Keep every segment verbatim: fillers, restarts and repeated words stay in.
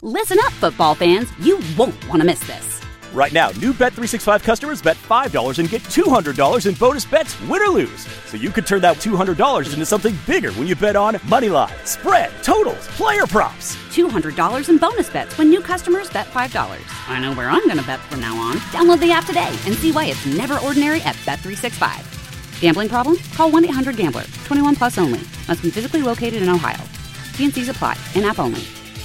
Listen up, football fans. You won't want to miss this. Right now, new Bet three sixty-five customers bet five dollars and get two hundred dollars in bonus bets, win or lose. So you could turn that two hundred dollars into something bigger when you bet on money line, spread, totals, player props. two hundred dollars in bonus bets when new customers bet five dollars. I know where I'm going to bet from now on. Download the app today and see why it's never ordinary at Bet three sixty-five. Gambling problem? Call one eight hundred gambler. twenty-one plus only. Must be physically located in Ohio. T and C's apply. In-app only.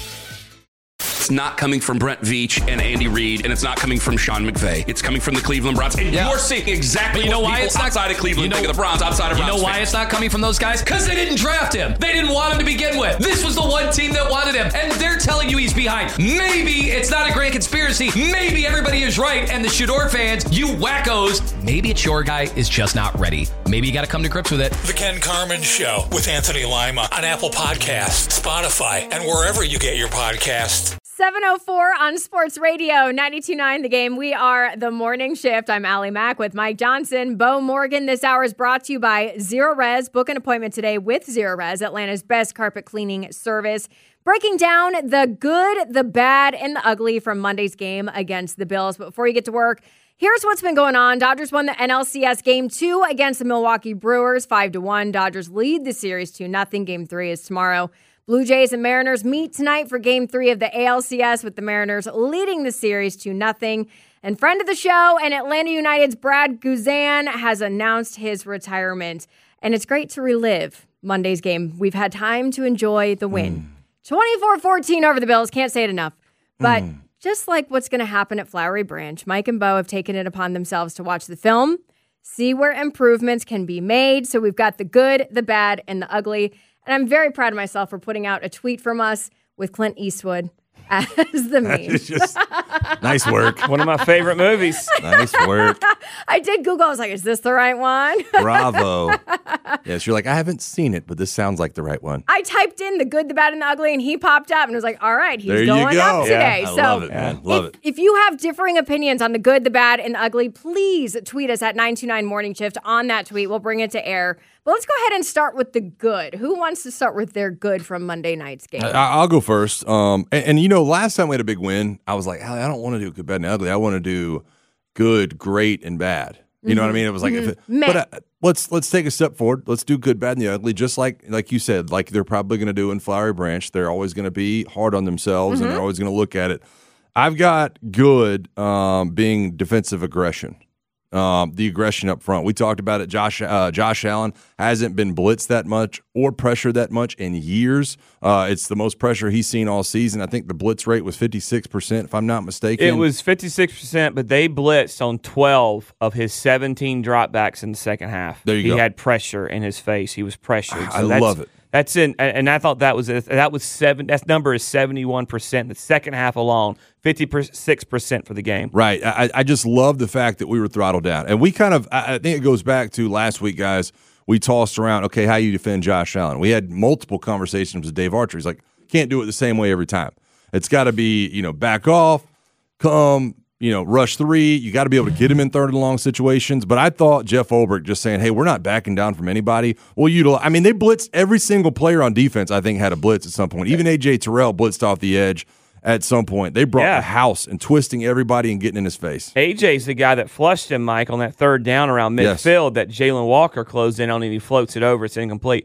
It's not coming from Brent Veach and Andy Reid, and it's not coming from Sean McVay. It's coming from the Cleveland Browns. And yeah. you're seeing exactly you know what why people it's not, outside of Cleveland you know, think of the Browns, outside of You Browns know why fans. it's not coming from those guys? Because they didn't draft him. They didn't want him to begin with. This was the one team that wanted him, and they're telling you he's behind. Maybe it's not a grand conspiracy. Maybe everybody is right, and the Shador fans, you wackos, maybe it's your guy is just not ready. Maybe you got to come to grips with it. The Ken Carman Show with Anthony Lima on Apple Podcasts, Spotify, and wherever you get your podcasts. seven oh four on Sports Radio, ninety-two point nine The Game. We are The Morning Shift. I'm Allie Mack with Mike Johnson. Bo Morgan. This hour is brought to you by Zero Res. Book an appointment today with Zero Res, Atlanta's best carpet cleaning service. Breaking down the good, the bad, and the ugly from Monday's game against the Bills. But before you get to work, here's what's been going on. Dodgers won the N L C S Game two against the Milwaukee Brewers, five to one. Dodgers lead the series two nothing. Game three is tomorrow. Blue Jays and Mariners meet tonight for Game three of the A L C S with the Mariners leading the series two nothing. And friend of the show and Atlanta United's Brad Guzan has announced his retirement. And it's great to relive Monday's game. We've had time to enjoy the win. Mm. twenty-four fourteen over the Bills. Can't say it enough. But mm. just like what's going to happen at Flowery Branch, Mike and Bo have taken it upon themselves to watch the film, see where improvements can be made. So we've got the good, the bad, and the ugly. And I'm very proud of myself for putting out a tweet from us with Clint Eastwood as the meme. Just, nice work. One of my favorite movies. Nice work. I did Google. I was like, is this the right one? Bravo. Yes, you're like, I haven't seen it, but this sounds like the right one. I typed in the good, the bad, and the ugly, and he popped up and was like, all right, he's there going go. up today. Yeah, I so love it, man. Love if, it. If you have differing opinions on the good, the bad, and the ugly, please tweet us at nine two nine Morning Shift on that tweet. We'll bring it to air. But let's go ahead and start with the good. Who wants to start with their good from Monday night's game? I, I'll go first. Um, and, and, you know, last time we had a big win, I was like, I don't want to do good, bad, and ugly. I want to do good, great, and bad. You mm-hmm. know what I mean? It was like, mm-hmm. if it, but uh, let's let's take a step forward. Let's do good, bad, and the ugly. Just like like you said, like they're probably going to do in Flowery Branch. They're always going to be hard on themselves, mm-hmm. and they're always going to look at it. I've got good um, being defensive aggression. Um, the aggression up front. We talked about it. Josh uh, Josh Allen hasn't been blitzed that much or pressured that much in years. Uh, it's the most pressure he's seen all season. I think the blitz rate was fifty-six percent, if I'm not mistaken. It was fifty-six percent, but they blitzed on twelve of his seventeen dropbacks in the second half. There you he go. He had pressure in his face. He was pressured. So I love it. That's in, and I thought that was a, that was seven. That number is seventy-one percent. The second half alone, fifty-six percent for the game. Right. I, I just love the fact that we were throttled down, and we kind of. I think it goes back to last week, guys. We tossed around, okay, how you defend Josh Allen? We had multiple conversations with Dave Archer. He's like, can't do it the same way every time. It's got to be, you know, back off, come. You know, rush three. You got to be able to get him in third and long situations. But I thought Jeff Ulbrich just saying, hey, we're not backing down from anybody. Well, utilize. I mean, they blitzed every single player on defense, I think, had a blitz at some point. Even A J Terrell blitzed off the edge at some point. They brought yeah. the house and twisting everybody and getting in his face. A J's the guy that flushed him, Mike, on that third down around midfield yes. that Jalen Walker closed in on and he floats it over. It's incomplete.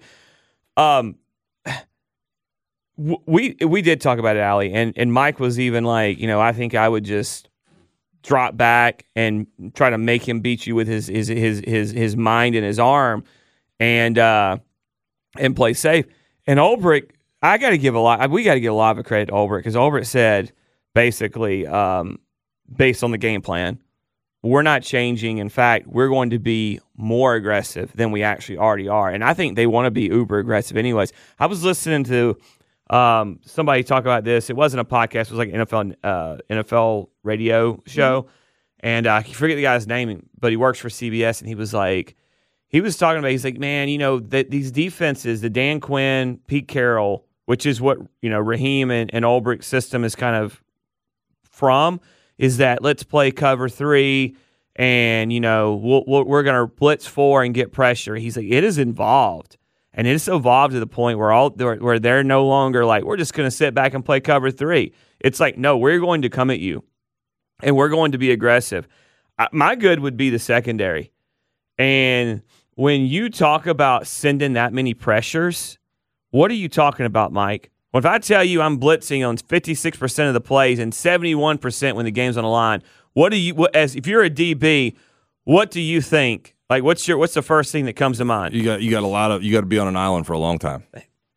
Um, we we did talk about it, Allie, and, and Mike was even like, you know, I think I would just – drop back and try to make him beat you with his his his his, his mind and his arm, and uh, and play safe. And Ulbrich, I got to give a lot. We got to give a lot of credit to Ulbrich because Ulbrich said basically, um, based on the game plan, we're not changing. In fact, we're going to be more aggressive than we actually already are. And I think they want to be uber aggressive, anyways. I was listening to. Um, somebody talk about this. It wasn't a podcast. It was like an N F L uh, N F L radio show, mm-hmm. and uh, I forget the guy's name, but he works for C B S, and he was like, he was talking about. He's like, man, you know, that these defenses, the Dan Quinn, Pete Carroll, which is what you know Raheem and, and Ulbrich's system is kind of from, is that let's play cover three, and you know we'll, we'll, we're going to blitz four and get pressure. He's like, it is involved. And it's evolved to the point where all where they're no longer like, we're just going to sit back and play cover three. It's like, no, we're going to come at you, and we're going to be aggressive. I, my good would be the secondary. And when you talk about sending that many pressures, what are you talking about, Mike? Well, if I tell you I'm blitzing on fifty-six percent of the plays and seventy-one percent when the game's on the line, what do you, what, as if you're a D B, what do you think? Like, what's your what's the first thing that comes to mind? You got you got a lot of you got to be on an island for a long time.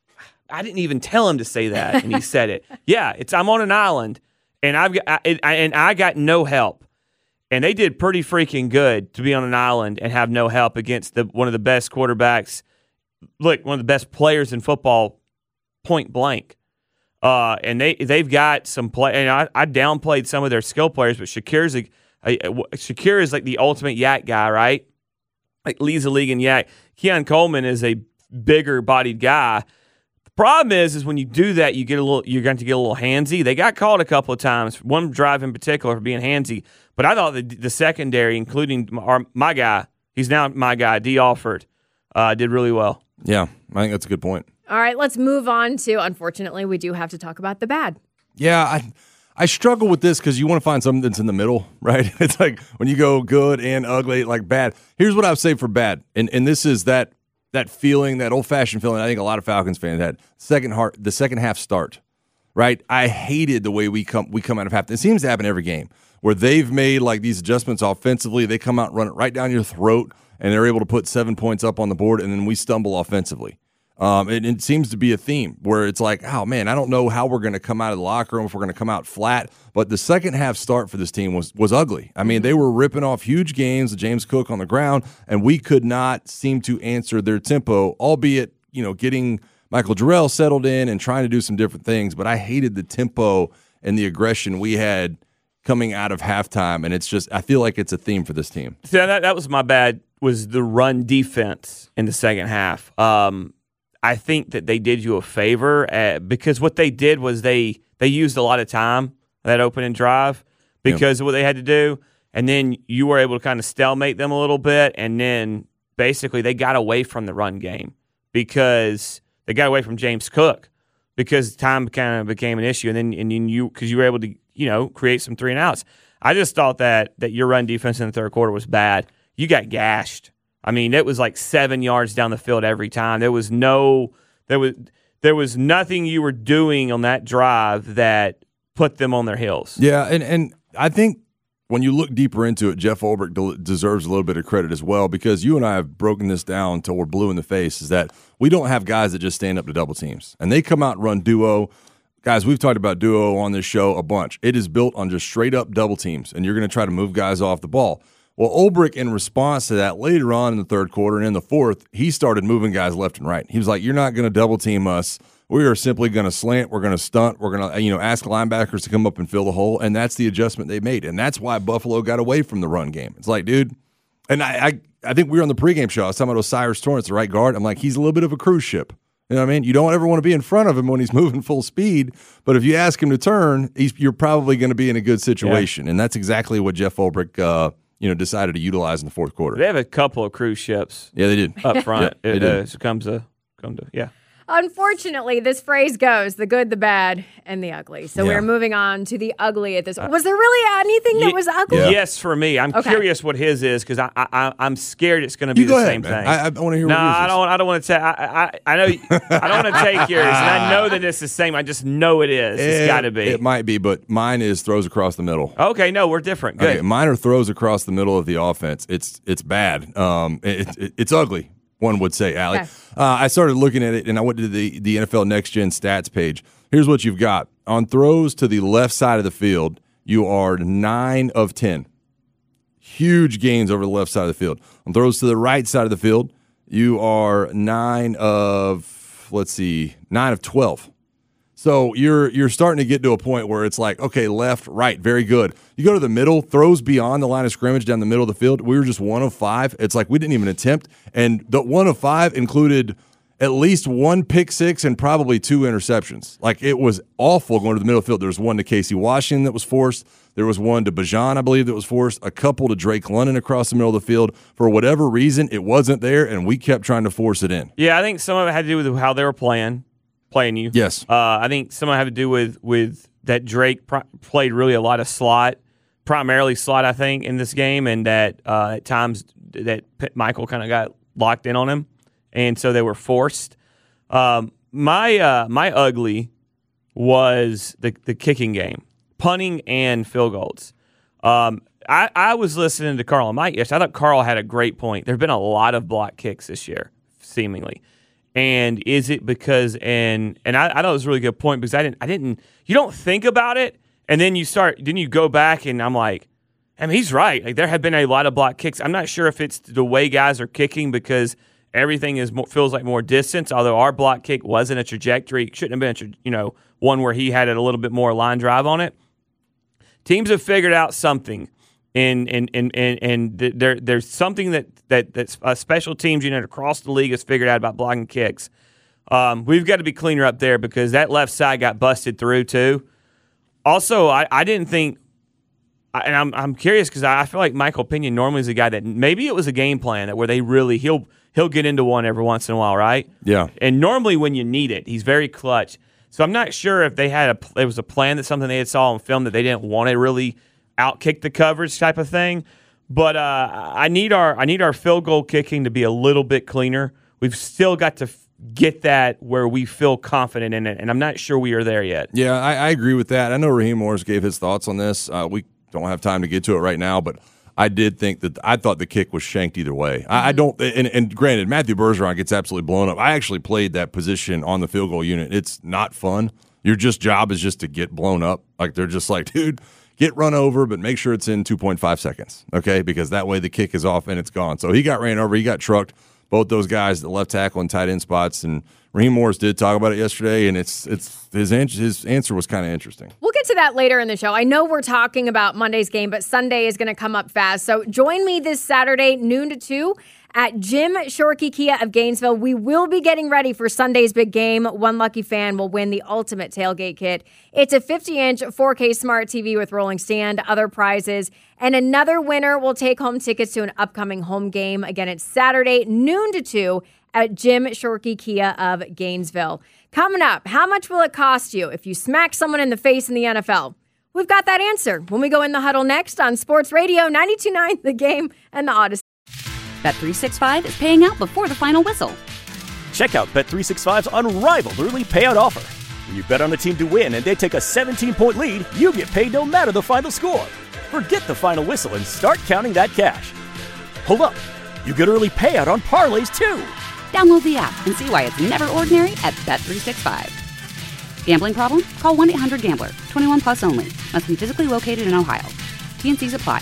I didn't even tell him to say that, and he said it. Yeah, it's I'm on an island, and I've got I, I, and I got no help, and they did pretty freaking good to be on an island and have no help against the one of the best quarterbacks. Look, one of the best players in football, point blank. Uh, and they they've got some play. And I, I downplayed some of their skill players, but Shakir's a, a, a, Shakir is like the ultimate yak guy, right? Like leads the league in yak. Keon Coleman is a bigger bodied guy. The problem is, is when you do that, you get a little. You're going to get a little handsy. They got called a couple of times. One drive in particular for being handsy. But I thought the, the secondary, including our, my guy, he's now my guy, D. Alford, uh, did really well. Yeah, I think that's a good point. All right, let's move on to, unfortunately, we do have to talk about the bad. Yeah, I I struggle with this because you want to find something that's in the middle, right? It's like when you go good and ugly, like bad. Here's what I would say for bad, and and this is that that feeling, that old-fashioned feeling I think a lot of Falcons fans had, second heart, the second half start, right? I hated the way we come we come out of half. It seems to happen every game where they've made like these adjustments offensively. They come out and run it right down your throat, and they're able to put seven points up on the board, and then we stumble offensively. Um, it, it seems to be a theme where it's like, oh, man, I don't know how we're going to come out of the locker room, if we're going to come out flat. But the second half start for this team was was ugly. I mean, they were ripping off huge gains, James Cook on the ground, and we could not seem to answer their tempo, albeit, you know, getting Michael Jarrell settled in and trying to do some different things. But I hated the tempo and the aggression we had coming out of halftime, and it's just, I feel like it's a theme for this team. So that, that was my bad, was the run defense in the second half. Um I think that they did you a favor uh, because what they did was they they used a lot of time that opening drive because yeah. of what they had to do, and then you were able to kind of stalemate them a little bit, and then basically they got away from the run game because they got away from James Cook because time kind of became an issue, and then and then you because you were able to you know create some three and outs. I just thought that that your run defense in the third quarter was bad. You got gashed. I mean, it was like seven yards down the field every time. There was no, there was, there was nothing you were doing on that drive that put them on their heels. Yeah, and and I think when you look deeper into it, Jeff Ulbrich de- deserves a little bit of credit as well because you and I have broken this down until we're blue in the face. Is that we don't have guys that just stand up to double teams, and they come out and run duo. Guys, we've talked about duo on this show a bunch. It is built on just straight up double teams, and you're going to try to move guys off the ball. Well, Ulbrich, in response to that, later on in the third quarter and in the fourth, he started moving guys left and right. He was like, you're not going to double team us. We are simply going to slant. We're going to stunt. We're going to, you know, ask linebackers to come up and fill the hole, and that's the adjustment they made. And that's why Buffalo got away from the run game. It's like, dude, and I I, I think we were on the pregame show. I was talking about Osiris Torrance, the right guard. I'm like, he's a little bit of a cruise ship. You know what I mean? You don't ever want to be in front of him when he's moving full speed, but if you ask him to turn, he's, you're probably going to be in a good situation. Yeah. And that's exactly what Jeff Ulbrich uh you know, decided to utilize in the fourth quarter. They have a couple of cruise ships. Yeah, they did. Up front. yeah, it uh, comes to, come to, yeah. Unfortunately, this phrase goes, the good, the bad, and the ugly. So yeah. we're moving on to the ugly at this. Was there really anything that Ye- was ugly? Yeah. Yes, for me. I'm okay. curious what his is because I, I, I'm scared it's going to be you the go ahead, same man. thing. I, I want to hear no, what yours is. I don't, I don't want to take, I, I, I know, I don't want to take yours, and I know that it's the same. I just know it is. It's it, got to be. It might be, but mine is throws across the middle. Okay, no, we're different. Good. Okay, mine are throws across the middle of the offense. It's it's bad. Um, it, it, it's ugly. One would say, Allie. Okay. Uh, I started looking at it, and I went to the, the N F L Next Gen stats page. Here's what you've got. On throws to the left side of the field, you are nine of ten. Huge gains over the left side of the field. On throws to the right side of the field, you are nine of, let's see, nine of twelve. So you're you're starting to get to a point where it's like, okay, left, right, very good. You go to the middle, throws beyond the line of scrimmage down the middle of the field. We were just one of five. It's like we didn't even attempt. And the one of five included at least one pick six and probably two interceptions. Like it was awful going to the middle of the field. There was one to Casey Washington that was forced. There was one to Bajan, I believe, that was forced. A couple to Drake London across the middle of the field. For whatever reason, it wasn't there, and we kept trying to force it in. Yeah, I think some of it had to do with how they were playing. Playing you, yes. Uh, I think some of it had to do with with that Drake pr- played really a lot of slot, primarily slot, I think, in this game, and that uh, at times that P- Michael kind of got locked in on him, and so they were forced. Um, my uh, my ugly was the the kicking game, punting and field goals. Um, I, I was listening to Carl and Mike yesterday. I thought Carl had a great point. There have been a lot of block kicks this year, seemingly. And is it because and and I, I thought it was a really good point because I didn't I didn't you don't think about it and then you start then you go back and I'm like, I mean he's right. Like there have been a lot of block kicks. I'm not sure if it's the way guys are kicking because everything is more, feels like more distance. Although our block kick wasn't a trajectory, it shouldn't have been a, you know one where he had it a little bit more line drive on it. Teams have figured out something. And and and and, and there there's something that that that a special teams unit across the league has figured out about blocking kicks. Um, we've got to be cleaner up there because that left side got busted through too. Also, I, I didn't think, and I'm I'm curious because I feel like Michael Pena normally is a guy that maybe it was a game plan that where they really he'll he'll get into one every once in a while, right? Yeah. And normally when you need it, he's very clutch. So I'm not sure if they had a it was a plan that something they had saw on film that they didn't want to really outkick the coverage type of thing, but uh, I need our I need our field goal kicking to be a little bit cleaner. We've still got to f- get that where we feel confident in it, and I'm not sure we are there yet. Yeah, I, I agree with that. I know Raheem Morris gave his thoughts on this. Uh, we don't have time to get to it right now, but I did think that I thought the kick was shanked either way. Mm-hmm. I, I don't, and, and granted, Matthew Bergeron gets absolutely blown up. I actually played that position on the field goal unit. It's not fun. Your just job is just to get blown up. Like they're just like, dude. Get run over, but make sure it's in two point five seconds, okay? Because that way the kick is off and it's gone. So he got ran over. He got trucked. Both those guys, the left tackle and tight end spots. And Raheem Morris did talk about it yesterday, and it's it's his, his answer was kind of interesting. We'll get to that later in the show. I know we're talking about Monday's game, but Sunday is going to come up fast. So join me this Saturday, noon to two, at Jim Shorkey Kia of Gainesville. We will be getting ready for Sunday's big game. One lucky fan will win the ultimate tailgate kit. It's a fifty-inch four K smart T V with rolling stand, other prizes, and another winner will take home tickets to an upcoming home game. Again, it's Saturday, noon to two, at Jim Shorkey Kia of Gainesville. Coming up, how much will it cost you if you smack someone in the face in the N F L? We've got that answer when we go in the huddle next on Sports Radio ninety-two point nine The Game and the Odyssey. Bet three sixty-five is paying out before the final whistle. Check out Bet three sixty-five's unrivaled early payout offer. When you bet on a team to win and they take a seventeen-point lead, you get paid no matter the final score. Forget the final whistle and start counting that cash. Hold up. You get early payout on parlays, too. Download the app and see why it's never ordinary at Bet three sixty-five. Gambling problem? Call one eight hundred gambler. twenty-one plus only. Must be physically located in Ohio. T N Cs apply.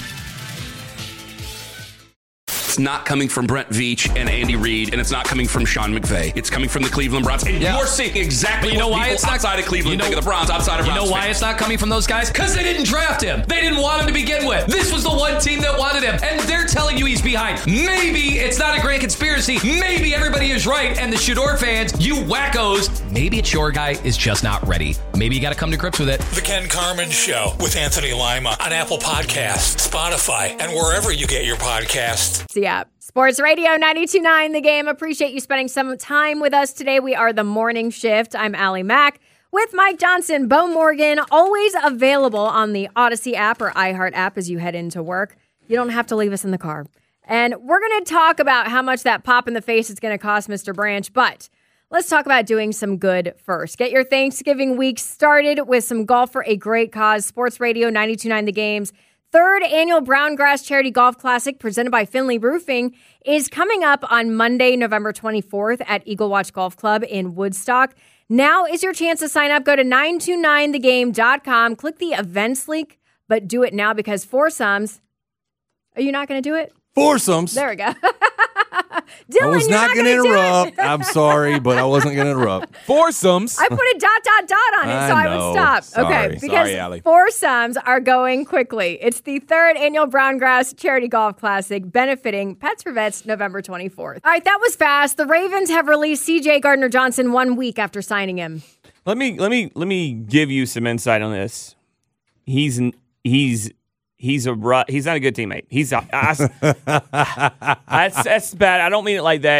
It's not coming from Brent Veach and Andy Reid, and it's not coming from Sean McVay. It's coming from the Cleveland Browns. And yeah. you're seeing exactly you know what why people it's not, outside of Cleveland you know, think of the Browns, outside of You Browns know why fans. it's not coming from those guys? Because they didn't draft him. They didn't want him to begin with. This was the one team that wanted him, and they're telling you he's behind. Maybe it's not a grand conspiracy. Maybe everybody is right, and the Shador fans, you wackos, maybe it's your guy is just not ready. Maybe you got to come to grips with it. The Ken Carman Show with Anthony Lima on Apple Podcasts, Spotify, and wherever you get your podcasts. Yeah. Sports Radio ninety-two point nine The Game. Appreciate you spending some time with us today. We are the Morning Shift. I'm Allie Mack with Mike Johnson, Bo Morgan, always available on the Odyssey app or iHeart app as you head into work. You don't have to leave us in the car. And we're going to talk about how much that pop in the face is going to cost Mister Branch, but let's talk about doing some good first. Get your Thanksgiving week started with some golf for a great cause. Sports Radio ninety-two point nine The Game's third annual Brown Grass Charity Golf Classic presented by Finley Roofing is coming up on Monday, November twenty-fourth at Eagle Watch Golf Club in Woodstock. Now is your chance to sign up. Go to nine two nine the game dot com. Click the events link, but do it now because foursomes. Are you not going to do it? Foursomes. There we go. Dylan, I was you're not, not going to interrupt. interrupt. I'm sorry, but I wasn't going to interrupt. Foursomes. I put a dot, dot, dot on it, I so I know. would stop. Sorry. Okay, because Sorry, Allie. foursomes are going quickly. It's the third annual Brown Grass Charity Golf Classic benefiting Pets for Vets November twenty-fourth. All right, that was fast. The Ravens have released C J Gardner-Johnson one week after signing him. Let me let me let me give you some insight on this. He's he's he's a ru- he's not a good teammate. He's a, I, that's that's bad. I don't mean it like that.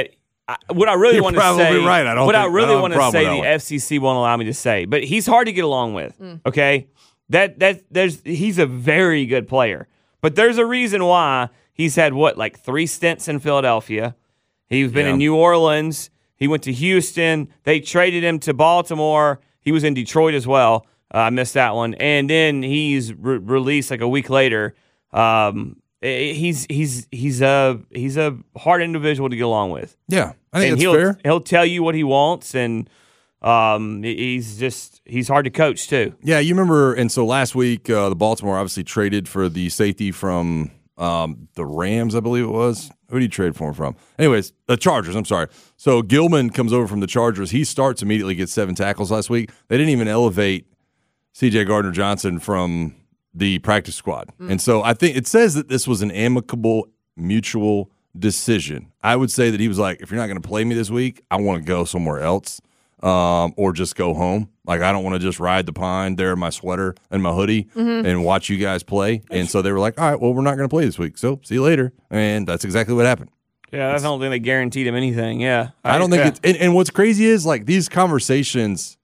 I, what I really You're want to probably say, right. I don't what think- I really I don't want have a to say, problem with the that F C C won't allow me to say, but he's hard to get along with. Mm. Okay, that that there's he's a very good player, but there's a reason why he's had what like three stints in Philadelphia. He's been Yeah. in New Orleans. He went to Houston. They traded him to Baltimore. He was in Detroit as well. Uh, I missed that one, and then he's re- released like a week later. Um, He's he's he's a he's a hard individual to get along with. Yeah, I think and that's he'll, fair. He'll tell you what he wants, and um, he's just he's hard to coach too. Yeah, you remember, and so last week uh, the Baltimore obviously traded for the safety from um, the Rams, I believe it was. Who did he trade for him from? Anyways, the Chargers. I'm sorry. So Gilman comes over from the Chargers. He starts immediately, gets seven tackles last week. They didn't even elevate C J Gardner-Johnson from the practice squad. Mm. And so I think it says that this was an amicable, mutual decision. I would say that he was like, if you're not going to play me this week, I want to go somewhere else um, or just go home. Like, I don't want to just ride the pine there in my sweater and my hoodie mm-hmm. and watch you guys play. And so they were like, all right, well, we're not going to play this week. So see you later. And that's exactly what happened. Yeah, I don't think they guaranteed him anything. Yeah. I, I don't think yeah. it's and, and what's crazy is like these conversations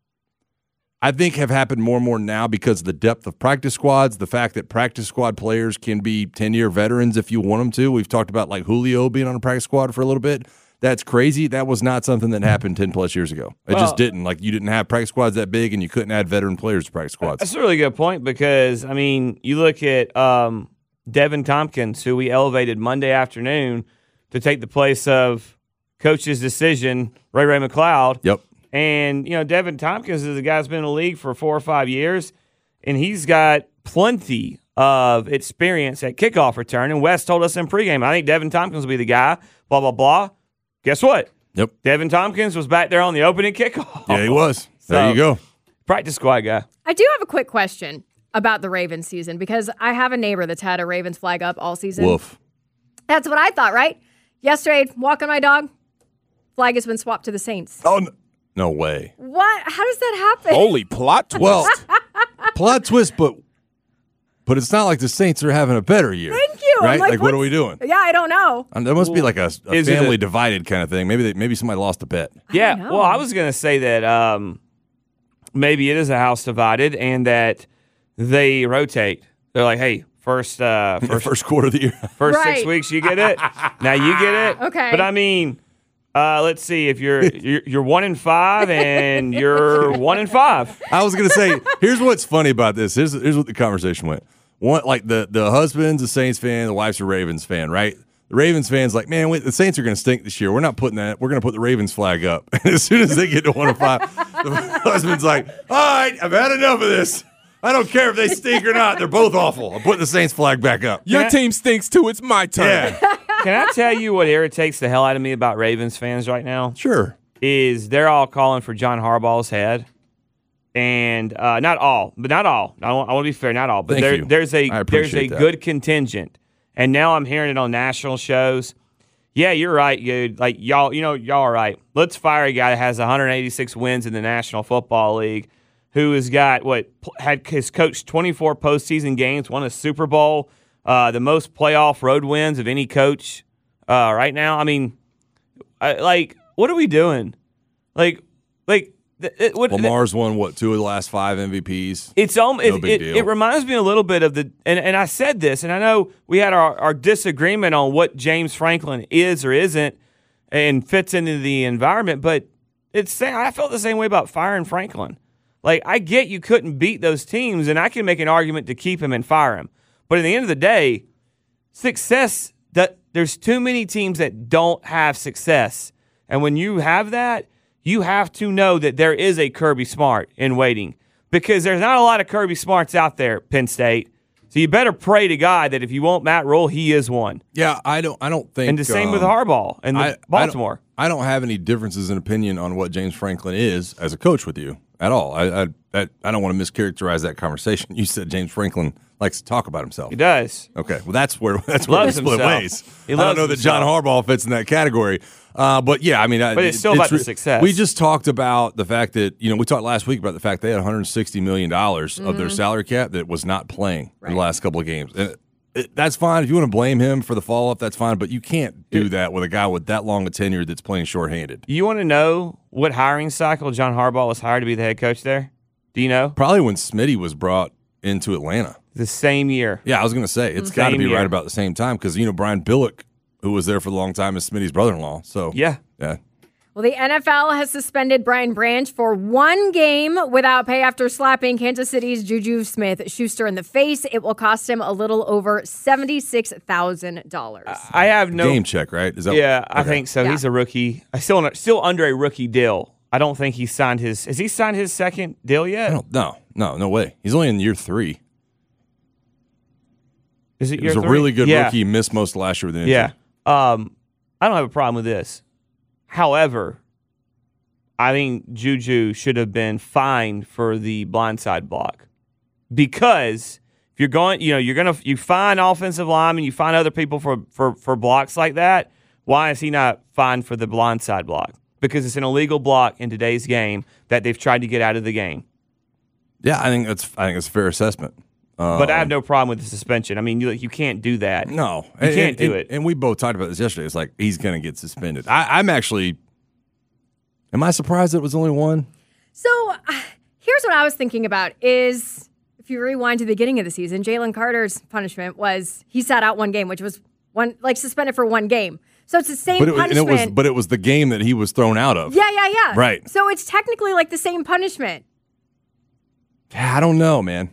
I think have happened more and more now because of the depth of practice squads, the fact that practice squad players can be ten-year veterans if you want them to. We've talked about like Julio being on a practice squad for a little bit. That's crazy. That was not something that happened ten-plus years ago. It well, just didn't. Like, you didn't have practice squads that big, and you couldn't add veteran players to practice squads. That's a really good point because, I mean, you look at um, Devin Tompkins, who we elevated Monday afternoon to take the place of coach's decision, Ray Ray McCloud. Yep. And, you know, Devin Tompkins is a guy who's been in the league for four or five years, and he's got plenty of experience at kickoff return. And Wes told us in pregame, I think Devin Tompkins will be the guy, blah, blah, blah. Guess what? Yep. Devin Tompkins was back there on the opening kickoff. Yeah, he was. So, there you go. Practice squad guy. I do have a quick question about the Ravens season because I have a neighbor that's had a Ravens flag up all season. Woof. That's what I thought, right? Yesterday, walking my dog, flag has been swapped to the Saints. Oh, no. No way. What? How does that happen? Holy plot twist. Well, plot twist, but but it's not like the Saints are having a better year. Thank you. Right? Like, like what are we doing? Yeah, I don't know. Um, there must be like a, a Is it family a- divided kind of thing. Maybe they, maybe somebody lost a bet. Yeah, know. well, I was going to say that um, maybe it is a house divided and that they rotate. They're like, hey, first uh, First, first, first quarter of the year. first Right. six weeks you get it. Now you get it. Okay. But I mean, uh, let's see if you're you're, you're one and five and you're one and five. I was gonna say, here's what's funny about this. Here's here's what the conversation went. One, like the the husband's a Saints fan, the wife's a Ravens fan, right? The Ravens fan's like, man, wait, the Saints are gonna stink this year. We're not putting that. We're gonna put the Ravens flag up. And as soon as they get to one and five, the husband's like, all right, I've had enough of this. I don't care if they stink or not. They're both awful. I'm putting the Saints flag back up. Your Yeah. team stinks too. It's my turn. Yeah, Can I tell you what irritates the hell out of me about Ravens fans right now? sure. Is they're all calling for John Harbaugh's head. And uh, not all, but not all. I want, I want to be fair, not all. But Thank there, you. there's a I there's a appreciate that. good contingent. And now I'm hearing it on national shows. Yeah, you're right, dude. Like y'all, you know, y'all are right. Let's fire a guy that has one hundred eighty-six wins in the National Football League, who has got what had his coached twenty-four postseason games, won a Super Bowl, uh, the most playoff road wins of any coach uh, right now. I mean, I, like, what are we doing? Like, like. It, what, Lamar's won what two of the last five M V Ps. It's um, No it, big it, deal. it reminds me a little bit of the and, and I said this, and I know we had our, our disagreement on what James Franklin is or isn't and fits into the environment, but it's I felt the same way about firing Franklin. Like, I get you couldn't beat those teams, and I can make an argument to keep him and fire him, but at the end of the day, success that there's too many teams that don't have success, and when you have that, you have to know that there is a Kirby Smart in waiting because there's not a lot of Kirby Smarts out there, Penn State. So you better pray to God that if you want Matt Rule, he is one. Yeah, I don't. I don't think. And the same um, with Harbaugh and the I- Baltimore. I don't, I don't have any differences in opinion on what James Franklin is as a coach with you at all. I I, I, I don't want to mischaracterize that conversation. You said James Franklin likes to talk about himself. He does. Okay, well that's where that's where we Loves split himself. ways. He I don't loves know that John himself. Harbaugh fits in that category. Uh, but yeah, I mean, I- But it's still it- about the re- success. We just talked about the fact that you know we talked last week about the fact they had one hundred sixty million dollars of their salary cap that was not playing in the last couple of games. And it, that's fine. If you want to blame him for the fall-off, that's fine. But you can't do that with a guy with that long a tenure that's playing shorthanded. You want to know what hiring cycle John Harbaugh was hired to be the head coach there? Do you know? Probably when Smitty was brought into Atlanta. The same year. Yeah, I was going to say, it's got to be year. right about the same time because, you know, Brian Billick, who was there for a long time, is Smitty's brother-in-law. So, yeah. Yeah. Well, the N F L has suspended Brian Branch for one game without pay after slapping Kansas City's Juju Smith-Schuster in the face. It will cost him a little over seventy-six thousand dollars. I have no game check, right? Is that yeah, okay. I think so. Yeah. He's a rookie. I still still under a rookie deal. I don't think he signed his. Has he signed his second deal yet? I don't, no, no, no way. He's only in year three. Is it He year was a three? really good yeah. rookie. He missed most of last year with an injury. Yeah. Um, I don't have a problem with this. However, I think Juju should have been fined for the blindside block because if you're going, you know, you're gonna you find offensive linemen, you find other people for for for blocks like that. Why is he not fined for the blindside block? Because it's an illegal block in today's game that they've tried to get out of the game. Yeah, I think that's I think it's a fair assessment. Um, But I have no problem with the suspension. I mean, you you can't do that. No, you and, can't and, do and, it. And we both talked about this yesterday. It's like he's going to get suspended. I, I'm actually. Am I surprised that it was only one? So uh, here's what I was thinking about is if you rewind to the beginning of the season, Jalen Carter's punishment was he sat out one game, which was one like suspended for one game. So it's the same But it, was, and punishment. it was, but it was the game that he was thrown out of. yeah, yeah, yeah. Right. So it's technically like the same punishment. I don't know, man.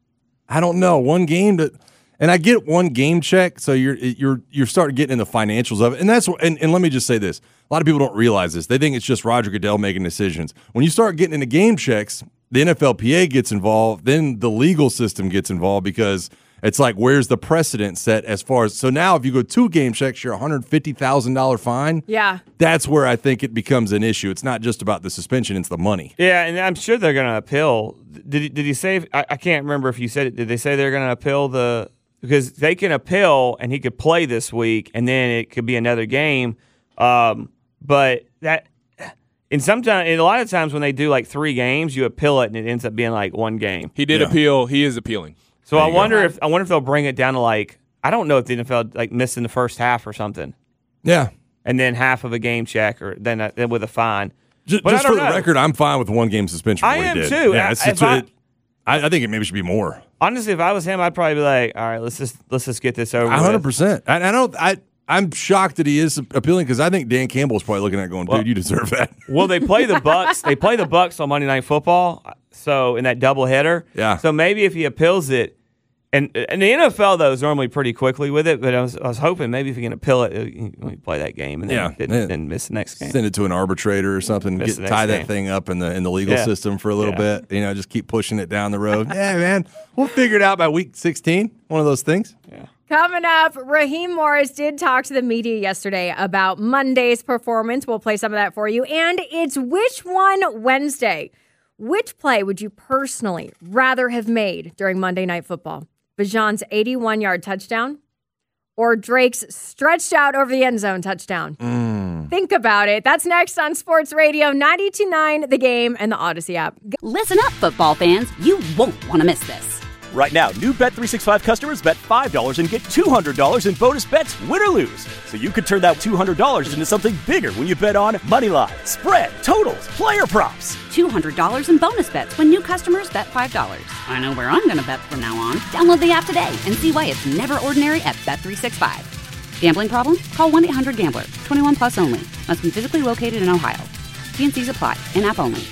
I don't know. One game that, and I get one game check, so you're you're you're starting getting in the financials of it, and that's and, and let me just say this: a lot of people don't realize this. They think it's just Roger Goodell making decisions. When you start getting into game checks, the N F L P A gets involved, then the legal system gets involved because it's like, where's the precedent set as far as so now if you go two game checks, you're a one hundred fifty thousand dollars fine. Yeah. That's where I think it becomes an issue. It's not just about the suspension; it's the money. Yeah, and I'm sure they're going to appeal. Did he, did he say? I, I can't remember if you said it. Did they say they're going to appeal the? Because they can appeal, and he could play this week, and then it could be another game. Um, but that, and sometimes, and a lot of times when they do like three games, you appeal it, and it ends up being like one game. He did Yeah. appeal. He is appealing. So There I you wonder go. if I wonder if they'll bring it down to like I don't know if the N F L like missed in the first half or something, Yeah. and then half of a game check, or then uh, then with a fine. Just, But I just for don't the know. record, I'm fine with one game suspension. For I what am he did. too. Yeah, I- it's, if it's, I- it, I, I think it maybe should be more. Honestly, if I was him, I'd probably be like, all right, let's just let's just get this over. one hundred with. percent. I, I don't. I I'm shocked that he is appealing because I think Dan Campbell is probably looking at it going, dude, Well- you deserve that. Well, they play the Bucks. They play the Bucks on Monday Night Football. So in that doubleheader. Yeah. So maybe if he appeals it, and and the N F L though is normally pretty quickly with it. But I was I was hoping maybe if he can appeal it, he can play that game and then Yeah. then, Yeah. then miss the next game. Send it to an arbitrator or something. Miss Get, the next tie that game. thing up in the in the legal Yeah. system for a little Yeah. bit. You know, just keep pushing it down the road. Yeah, man, we'll figure it out by week sixteen. One of those things. Coming up, Raheem Morris did talk to the media yesterday about Monday's performance. We'll play some of that for you. And it's Which One Wednesday. Which play would you personally rather have made during Monday Night Football? Bijan's eighty-one-yard touchdown or Drake's stretched out over the end zone touchdown? Think about it. That's next on Sports Radio ninety-two point nine The Game and the Odyssey app. Listen up, football fans. You won't want to miss this. Right now, new Bet three sixty-five customers bet five dollars and get two hundred dollars in bonus bets, win or lose. So you could turn that two hundred dollars into something bigger when you bet on Moneyline, spread, totals, player props. two hundred dollars in bonus bets when new customers bet five dollars. I know where I'm going to bet from now on. Download the app today and see why it's never ordinary at Bet three sixty-five. Gambling problem? Call one eight hundred gambler. twenty-one plus only. Must be physically located in Ohio. T and C's apply. In-app only.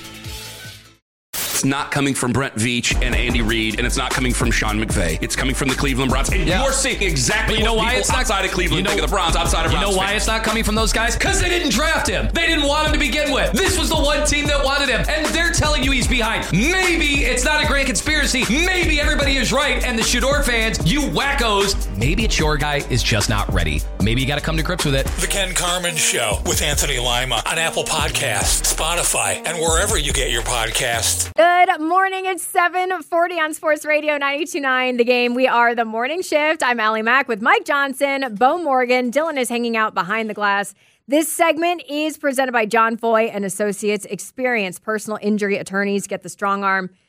It's not coming from Brent Veach and Andy Reid, and it's not coming from Sean McVay. It's coming from the Cleveland Browns. And Yeah. you're seeing exactly But you know what why people it's not outside of Cleveland you know, think of the Browns, outside of You Browns know why fans. it's not coming from those guys? Because they didn't draft him. They didn't want him to begin with. This was the one team that wanted him, and they're telling you he's behind. Maybe it's not a grand conspiracy. Maybe everybody is right, and the Shador fans, you wackos, maybe it's your guy is just not ready. Maybe you got to come to grips with it. The Ken Carmen Show with Anthony Lima on Apple Podcasts, Spotify, and wherever you get your podcasts. Good morning. It's seven forty on Sports Radio ninety-two point nine The Game. We are the morning shift. I'm Allie Mack with Mike Johnson, Bo Morgan. Dylan is hanging out behind the glass. This segment is presented by John Foy and Associates. Experienced personal injury attorneys. Get the strong arm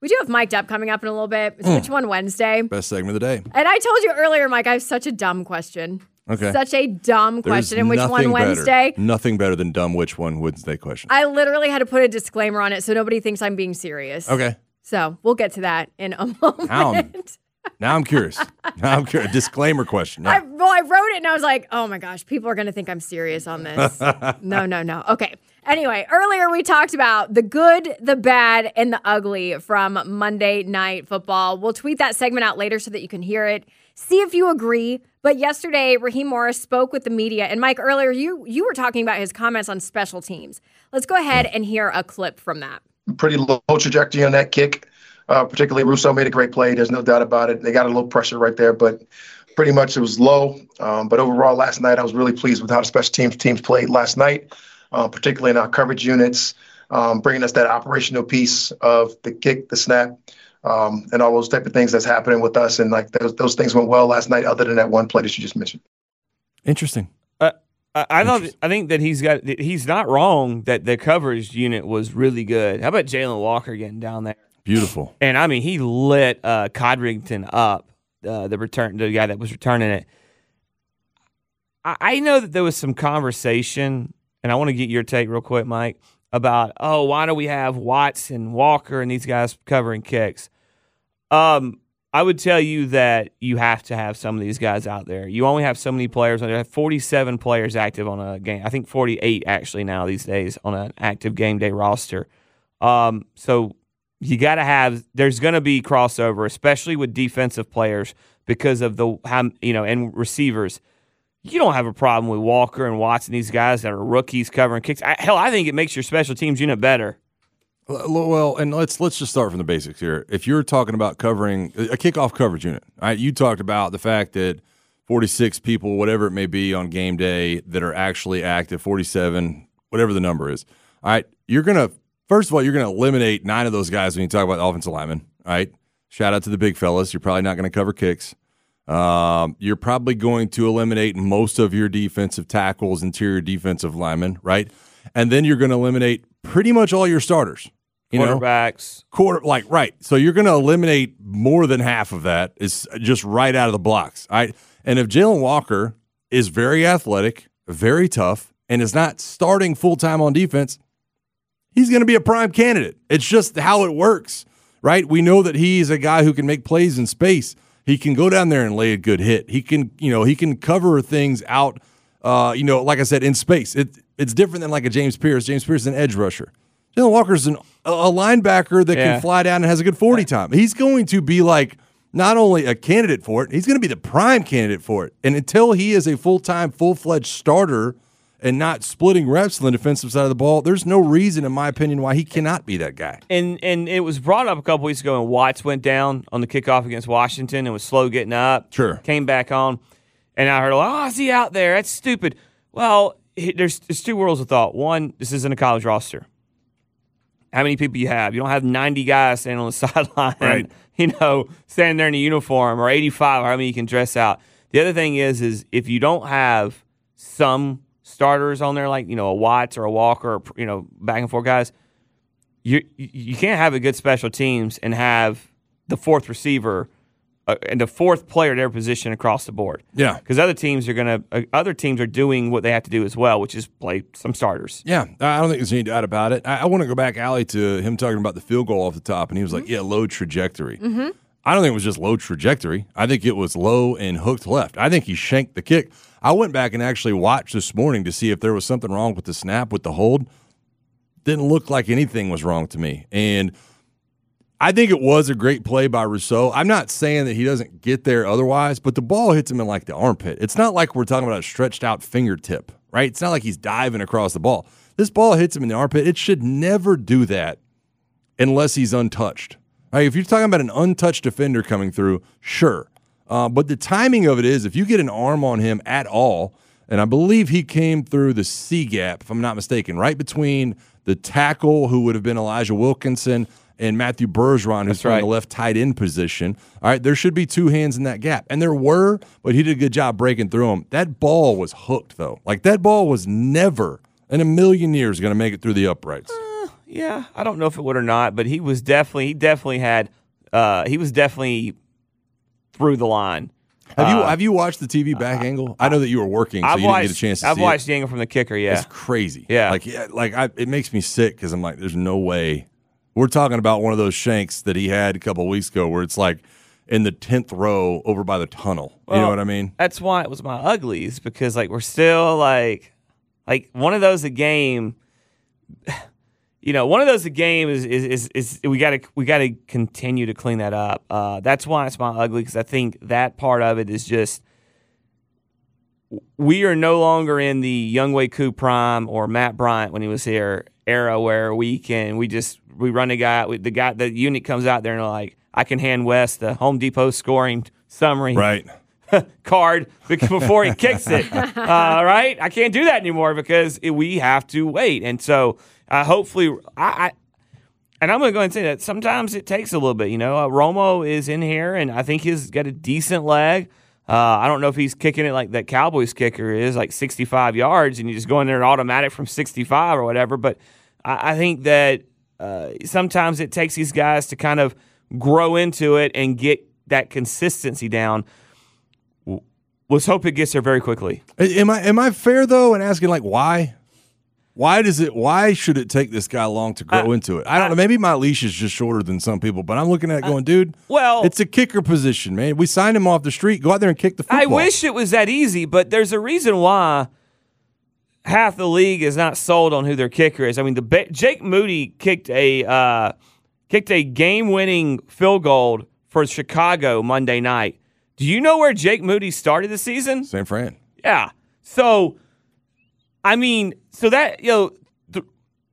We do have Mic'd Up coming up in a little bit. It's Which One Wednesday. Best segment of the day. And I told you earlier, Mike, I have such a dumb question. Okay. Such a dumb question. There's In Which One nothing Wednesday? Better, nothing better than dumb Which One Wednesday question. I literally had to put a disclaimer on it so nobody thinks I'm being serious. Okay. So we'll get to that in a moment. Now I'm, now I'm curious. Now I'm curious. Disclaimer question. Yeah. I, well, I wrote it and I was like, oh my gosh, people are going to think I'm serious on this. no, no, no. Okay. Anyway, earlier we talked about the good, the bad, and the ugly from Monday Night Football. We'll tweet that segment out later so that you can hear it. See if you agree. But yesterday, Raheem Morris spoke with the media. And Mike, earlier you you were talking about his comments on special teams. Let's go ahead and hear a clip from that. Pretty low trajectory on that kick. Uh, particularly, Rousseau made a great play. There's no doubt about it. They got a little pressure right there, but pretty much it was low. Um, but overall, last night, I was really pleased with how the special teams teams played last night, uh, particularly in our coverage units, um, bringing us that operational piece of the kick, the snap, um, and all those type of things that's happening with us. And like those, those things went well last night, other than that one play that you just mentioned. Interesting. Uh, I, I thought I think that he's got he's not wrong that the coverage unit was really good. How about Jalen Walker getting down there? Beautiful. And I mean, he lit uh, Codrington up, uh, the return, the guy that was returning it. I, I know that there was some conversation, and I want to get your take real quick, Mike, about oh, why do we have Watts and Walker and these guys covering kicks? Um, I would tell you that you have to have some of these guys out there. You only have so many players. I have forty-seven players active on a game. I think forty-eight actually now these days on an active game day roster. Um, so. You got to have. There's going to be crossover, especially with defensive players, because of the you know and receivers. You don't have a problem with Walker and Watson, these guys that are rookies covering kicks. I, hell, I think it makes your special teams unit better. Well, and let's let's just start from the basics here. If you're talking about covering a kickoff coverage unit, right? You talked about the fact that forty-six people, whatever it may be, on game day that are actually active, forty-seven, whatever the number is. All right, you're gonna. First of all, you're going to eliminate nine of those guys when you talk about offensive linemen, right? Shout out to the big fellas. You're probably not going to cover kicks. Um, you're probably going to eliminate most of your defensive tackles, interior defensive linemen, right? And then you're going to eliminate pretty much all your starters. You Quarterbacks. Know? Quarter, like, right. So you're going to eliminate more than half of that is just right out of the blocks, all right? And if Jalen Walker is very athletic, very tough, and is not starting full-time on defense, he's going to be a prime candidate. It's just how it works, right? We know that he's a guy who can make plays in space. He can go down there and lay a good hit. He can, you know, he can cover things out, uh, you know, like I said, in space. It, it's different than like a James Pierce. James Pierce is an edge rusher. Jalen Walker's an, a linebacker that yeah. can fly down and has a good forty time. He's going to be like not only a candidate for it, he's going to be the prime candidate for it. And until he is a full-time, full-fledged starter and not splitting reps on the defensive side of the ball, there's no reason, in my opinion, why he cannot be that guy. And and it was brought up a couple weeks ago, and Watts went down on the kickoff against Washington and was slow getting up. Sure. Came back on, and I heard, oh, is he out there? That's stupid. Well, there's, there's two worlds of thought. One, this isn't a college roster. How many people you have? You don't have ninety guys standing on the sideline, right. you know, standing there in a uniform, or eighty-five, or how many you can dress out. The other thing is, is if you don't have some starters on there, like, you know, a Watts or a Walker, or, you know, back and forth guys, you you can't have a good special teams and have the fourth receiver uh, and the fourth player at their position across the board. Yeah, because other teams are gonna uh, other teams are doing what they have to do as well, which is play some starters. Yeah, I don't think there's any doubt about it. I, I want to go back, Allie, to him talking about the field goal off the top, and he was like, "Yeah, low trajectory." Mm-hmm. I don't think it was just low trajectory. I think it was low and hooked left. I think he shanked the kick. I went back and actually watched this morning to see if there was something wrong with the snap, with the hold. Didn't look like anything was wrong to me. And I think it was a great play by Rousseau. I'm not saying that he doesn't get there otherwise, but the ball hits him in like the armpit. It's not like we're talking about a stretched out fingertip, right? It's not like he's diving across the ball. This ball hits him in the armpit. It should never do that unless he's untouched. Right, if you're talking about an untouched defender coming through, sure. Uh, but the timing of it is, if you get an arm on him at all, and I believe he came through the C gap, if I'm not mistaken, right between the tackle, who would have been Elijah Wilkinson, and Matthew Bergeron, who's playing right. the left tight end position. All right, there should be two hands in that gap. And there were, but he did a good job breaking through them. That ball was hooked, though. Like, that ball was never in a million years going to make it through the uprights. Yeah, I don't know if it would or not, but he was definitely he definitely had uh, he was definitely through the line. Have you uh, have you watched the T V back uh, angle? I know that you were working, so I've you watched, didn't get a chance to I've see watched it. the angle from the kicker, yeah. It's crazy. Yeah. Like, yeah, like I, it makes me sick because I'm like, there's no way. We're talking about one of those shanks that he had a couple of weeks ago where it's like in the tenth row over by the tunnel. Well, you know what I mean? That's why it was my uglies, because like we're still like like one of those a game. You know, one of those a game is is is, is we got to we got to continue to clean that up. Uh, that's why it's my ugly, because I think that part of it is just we are no longer in the Younghoe Koo prime or Matt Bryant when he was here era where we can we just we run the guy the guy the unit comes out there and like I can hand Wes the Home Depot scoring summary right card before he kicks it. Uh, right, I can't do that anymore because it, we have to wait, and so. Uh, hopefully, I, I and I'm going to go ahead and say that sometimes it takes a little bit. You know, uh, Romo is in here, and I think he's got a decent leg. Uh, I don't know if he's kicking it like that Cowboys kicker is, like sixty-five yards, and you just go in there and automatic from sixty-five or whatever. But I, I think that uh, sometimes it takes these guys to kind of grow into it and get that consistency down. Let's hope it gets there very quickly. Am I am I fair though in asking like why? Why does it? Why should it take this guy long to grow uh, into it? I don't know. Maybe my leash is just shorter than some people, but I'm looking at it going, dude. Well, it's a kicker position, man. We signed him off the street. Go out there and kick the football. I wish it was that easy, but there's a reason why half the league is not sold on who their kicker is. I mean, the Jake Moody kicked a uh, kicked a game-winning field goal for Chicago Monday night. Do you know where Jake Moody started the season? San Fran. Yeah. So. I mean, so that, you know, the,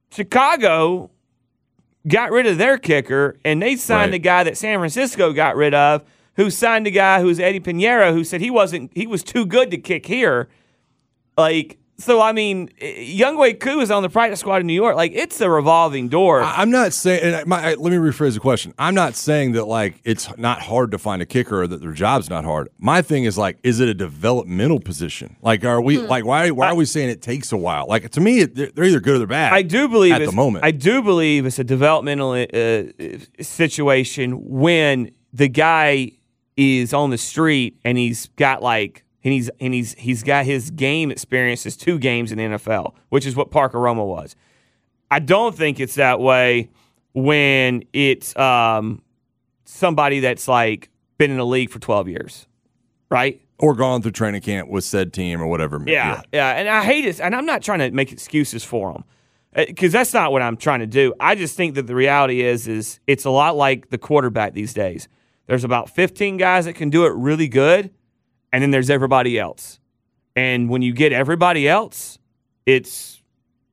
Chicago got rid of their kicker, and they signed right. the guy that San Francisco got rid of, who signed the guy who's Eddie Pinheiro, who said he wasn't, he was too good to kick here. Like, so, I mean, Younghoe Koo is on the practice squad in New York. Like, it's a revolving door. I'm not saying, and my, let me rephrase the question. I'm not saying that, like, it's not hard to find a kicker or that their job's not hard. My thing is, like, is it a developmental position? Like, are we, hmm. like, why why are we saying it takes a while? Like, to me, they're either good or they're bad. I do believe at the moment. I do believe it's a developmental uh, situation when the guy is on the street and he's got, like, And he's and he's he's got his game experience as two games in the N F L, which is what Parker Romo was. I don't think it's that way when it's um, somebody that's like been in the league for twelve years, right? Or gone through training camp with said team or whatever. Yeah, yeah. yeah. And I hate it, and I'm not trying to make excuses for them because that's not what I'm trying to do. I just think that the reality is is it's a lot like the quarterback these days. There's about fifteen guys that can do it really good. And then there's everybody else. And when you get everybody else, it's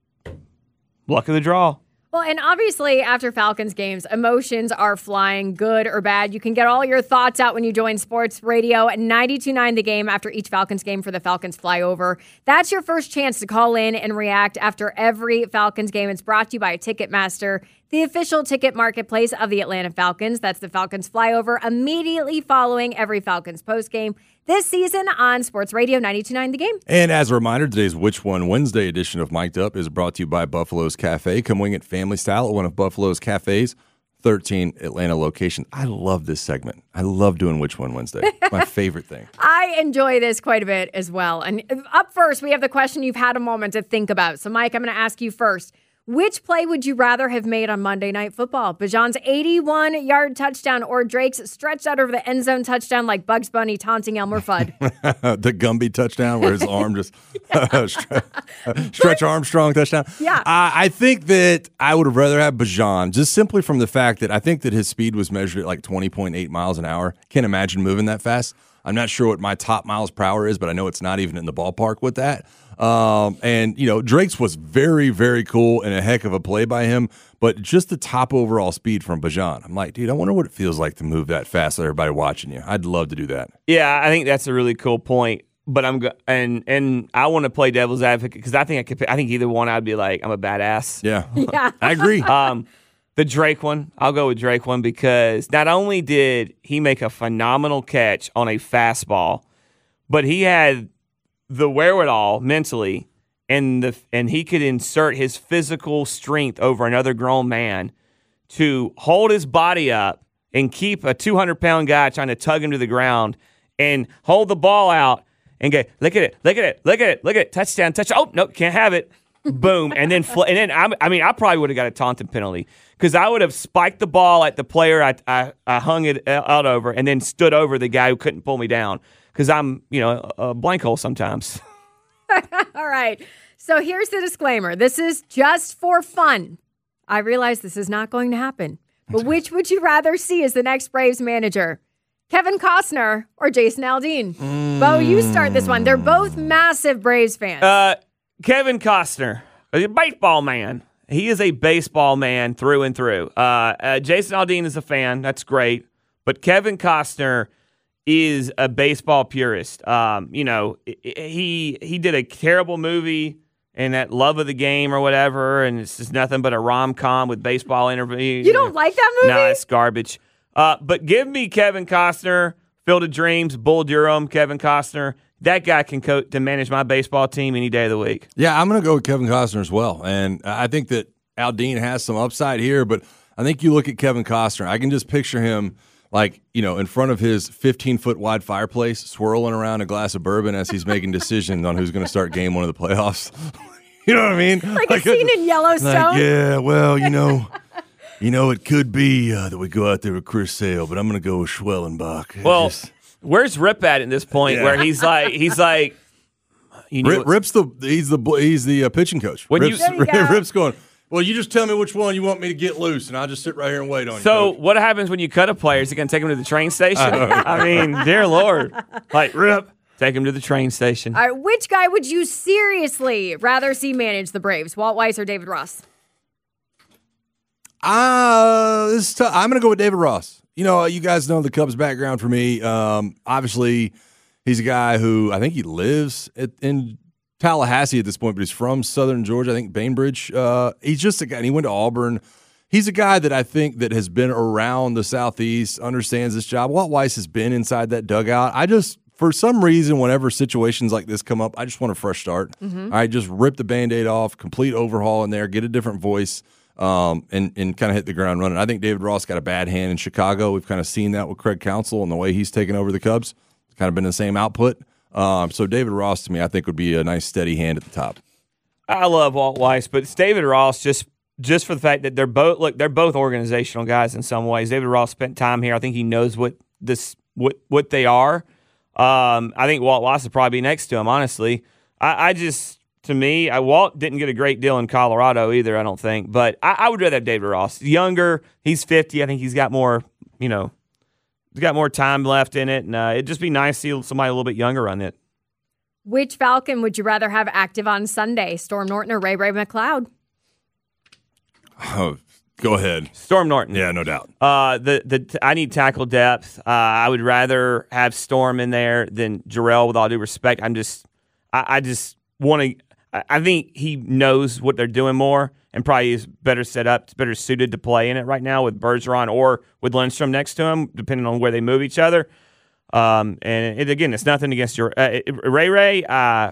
luck of the draw. Well, and obviously after Falcons games, emotions are flying, good or bad. You can get all your thoughts out when you join Sports Radio at ninety-two point nine The Game after each Falcons game for the Falcons Flyover. That's your first chance to call in and react after every Falcons game. It's brought to you by Ticketmaster, the official ticket marketplace of the Atlanta Falcons. That's the Falcons Flyover immediately following every Falcons postgame this season on Sports Radio ninety-two point nine The Game. And as a reminder, today's Which One Wednesday edition of Mic'd Up is brought to you by Buffalo's Cafe. Come wing it family style at one of Buffalo's Cafe's thirteen Atlanta locations. I love this segment. I love doing Which One Wednesday. My favorite thing. I enjoy this quite a bit as well. And up first, we have the question you've had a moment to think about. So, Mike, I'm going to ask you first. Which play would you rather have made on Monday Night Football? Bijan's eighty-one-yard touchdown or Drake's stretched out over the end zone touchdown like Bugs Bunny taunting Elmer Fudd? The Gumby touchdown where his arm just Stretch Armstrong touchdown. Yeah. Uh, I think that I would have rather had Bijan just simply from the fact that I think that his speed was measured at like twenty point eight miles an hour. Can't imagine moving that fast. I'm not sure what my top miles per hour is, but I know it's not even in the ballpark with that. Um, and, you know, Drake's was very, very cool and a heck of a play by him, but just the top overall speed from Bijan. I'm like, dude, I wonder what it feels like to move that fast with everybody watching you. I'd love to do that. Yeah, I think that's a really cool point. But I'm go- and and I want to play devil's advocate because I think I could. I think either one I'd be like, I'm a badass. Yeah, yeah. I agree. Um, the Drake one, I'll go with Drake one because not only did he make a phenomenal catch on a fastball, but he had the wherewithal mentally and the and he could insert his physical strength over another grown man to hold his body up and keep a two hundred pound guy trying to tug him to the ground and hold the ball out and go, look at it, look at it, look at it, look at it, touchdown, touchdown. Oh, nope, can't have it. Boom. And then, fl- and then I, I mean, I probably would have got a taunting penalty because I would have spiked the ball at the player I, I, I hung it out over and then stood over the guy who couldn't pull me down because I'm, you know, a blank hole sometimes. All right. So here's the disclaimer. This is just for fun. I realize this is not going to happen. But which would you rather see as the next Braves manager? Kevin Costner or Jason Aldean? Mm. Bo, you start this one. They're both massive Braves fans. Uh, Kevin Costner, a baseball man. He is a baseball man through and through. Uh, uh, Jason Aldean is a fan. That's great. But Kevin Costner is a baseball purist. Um, you know, he he did a terrible movie in that Love of the Game or whatever, and it's just nothing but a rom-com with baseball interview. You don't like that movie? No, nah, it's garbage. Uh, but give me Kevin Costner, Field of Dreams, Bull Durham, Kevin Costner. That guy can co- to manage my baseball team any day of the week. Yeah, I'm going to go with Kevin Costner as well. And I think that Aldean has some upside here, but I think you look at Kevin Costner, I can just picture him like, you know, in front of his fifteen-foot wide fireplace, swirling around a glass of bourbon as he's making decisions on who's going to start game one of the playoffs. You know what I mean? Like, like a scene in Yellowstone? Like, yeah, well, you know, you know, it could be uh, that we go out there with Chris Sale, but I'm going to go with Schwellenbach. Well, just, where's Rip at at this point? Yeah. Where he's like, he's like, you know, Rip, Rip's the he's the he's the uh, pitching coach. When Rip's, you, you Rip's going, well, you just tell me which one you want me to get loose, and I'll just sit right here and wait on so you. So what happens when you cut a player? Is he going to take him to the train station? I mean, dear Lord, like Rip. Take him to the train station. All right, which guy would you seriously rather see manage the Braves, Walt Weiss or David Ross? Uh, this is tough. I'm going to go with David Ross. You know, you guys know the Cubs background for me. Um, obviously, he's a guy who I think he lives at, in Tallahassee at this point, but he's from Southern Georgia. I think Bainbridge. Uh, he's just a guy. And he went to Auburn. He's a guy that I think that has been around the Southeast, understands this job. Walt Weiss has been inside that dugout. I just. For some reason, whenever situations like this come up, I just want a fresh start. Mm-hmm. All right, just rip the Band-Aid off, complete overhaul in there, get a different voice, um, and, and kind of hit the ground running. I think David Ross got a bad hand in Chicago. We've kind of seen that with Craig Counsell and the way he's taken over the Cubs. It's kind of been the same output. Um, so David Ross, to me, I think would be a nice steady hand at the top. I love Walt Weiss, but it's David Ross just just for the fact that they're both look they're both organizational guys in some ways. David Ross spent time here. I think he knows what this what what they are. Um, I think Walt Weiss would probably be next to him, honestly. I, I just, to me, I, Walt didn't get a great deal in Colorado either, I don't think. But I, I would rather have David Ross. Younger, he's fifty. I think he's got more, you know, he's got more time left in it. And uh, it'd just be nice to see somebody a little bit younger run it. Which Falcon would you rather have active on Sunday, Storm Norton or Ray Ray McCloud? Oh, go ahead. Storm Norton. Yeah, no doubt. Uh, the the I need tackle depth. Uh, I would rather have Storm in there than Jarrell, with all due respect. I'm just, I, I just want to, I think he knows what they're doing more and probably is better set up, better suited to play in it right now with Bergeron or with Lindstrom next to him, depending on where they move each other. Um, and it, again, it's nothing against your, uh, Ray Ray, uh,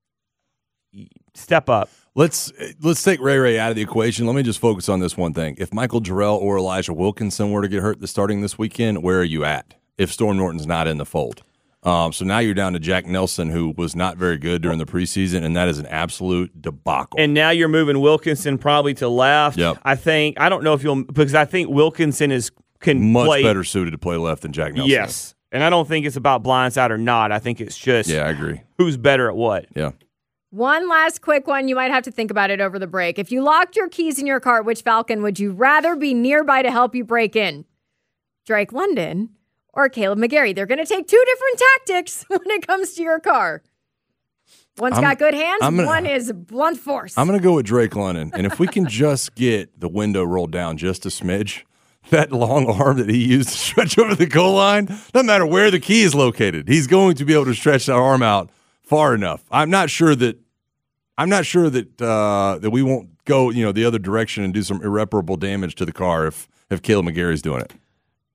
step up. Let's let's take Ray Ray out of the equation. Let me just focus on this one thing. If Michael Jarrell or Elijah Wilkinson were to get hurt the starting this weekend, where are you at if Storm Norton's not in the fold? Um, so now you're down to Jack Nelson, who was not very good during the preseason, and that is an absolute debacle. And now you're moving Wilkinson probably to left. Yep. I think I don't know if you'll because I think Wilkinson is can much play, better suited to play left than Jack Nelson. Yes, and I don't think it's about blindside or not. I think it's just yeah, I agree. Who's better at what? Yeah. One last quick one. You might have to think about it over the break. If you locked your keys in your car, which Falcon would you rather be nearby to help you break in? Drake London or Caleb McGarry? They're going to take two different tactics when it comes to your car. One's I'm, got good hands. gonna, one is blunt force. I'm going to go with Drake London. And if we can just get the window rolled down just a smidge, that long arm that he used to stretch over the goal line, doesn't matter where the key is located, he's going to be able to stretch that arm out far enough. I'm not sure that I'm not sure that uh, that we won't go, you know, the other direction and do some irreparable damage to the car if if Caleb McGarry's doing it.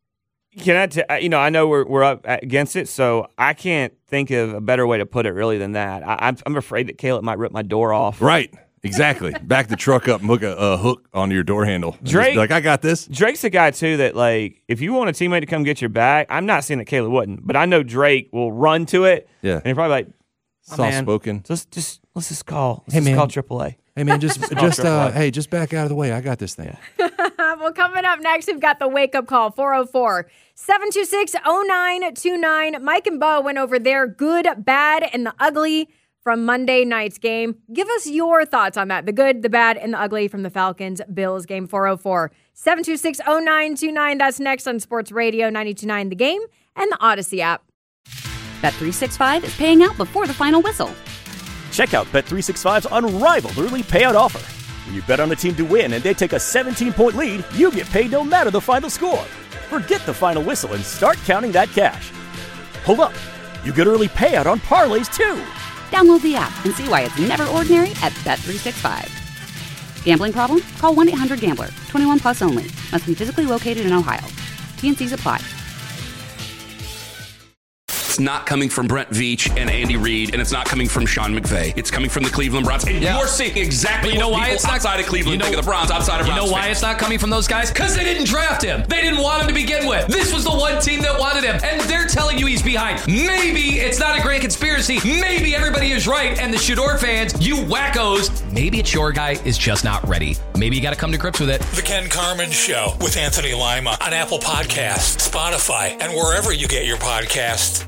Can I, t- you know, I know we're we're up against it, so I can't think of a better way to put it really than that. I, I'm I'm afraid that Caleb might rip my door off. Right. Exactly. Back the truck up and hook a, a hook onto your door handle. Drake, like, I got this. Drake's a guy, too, that, like, if you want a teammate to come get your back, I'm not saying that Caleb wouldn't, but I know Drake will run to it. Yeah. And he's probably like, oh, soft-spoken. Just, just, let's just call, let's hey, just man. call triple A. Hey, man, just, just uh, hey, just back out of the way. I got this thing. Yeah. Well, coming up next, we've got the wake-up call, four oh four, seven two six, oh nine two nine. Mike and Bo went over their good, bad, and the ugly from Monday night's game. Give us your thoughts on that. The good, the bad, and the ugly from the Falcons-Bills game. four oh four, seven two six, oh nine two nine. That's next on Sports Radio ninety-two point nine The Game and the Odyssey app. Bet three sixty-five is paying out before the final whistle. Check out Bet three sixty-five's unrivaled early payout offer. When you bet on a team to win and they take a seventeen-point lead, you get paid no matter the final score. Forget the final whistle and start counting that cash. Hold up. You get early payout on parlays, too. Download the app and see why it's never ordinary at Bet three sixty-five. Gambling problem? Call one eight hundred gambler. twenty-one plus only. Must be physically located in Ohio. T and C's apply. It's not coming from Brent Veach and Andy Reid, and it's not coming from Sean McVay. It's coming from the Cleveland Browns. And Yeah. you're seeing exactly But you know what why people it's not- outside of Cleveland you know- think of the Browns, outside of You Browns know why fans. it's not coming from those guys? Because they didn't draft him. They didn't want him to begin with. This was the one team that wanted him, and they're telling you he's behind. Maybe it's not a grand conspiracy. Maybe everybody is right, and the Shador fans, you wackos, maybe it's your guy is just not ready. Maybe you got to come to grips with it. The Ken Carmen Show with Anthony Lima on Apple Podcasts, Spotify, and wherever you get your podcasts.